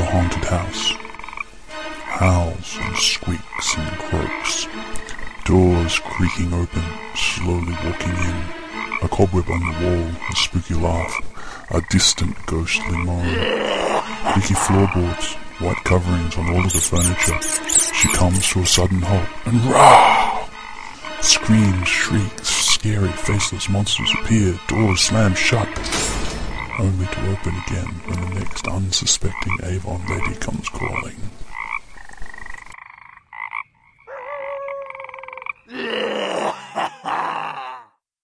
haunted house. Howls and squeaks and croaks. Doors creaking open, slowly walking in. A cobweb on the wall, a spooky laugh, a distant ghostly moan. Creaky floorboards, white coverings on all of the furniture. She comes to a sudden halt, and rah! Screams, shrieks, scary faceless monsters appear, doors slam shut, only to open again when the next unsuspecting Avon lady comes crawling.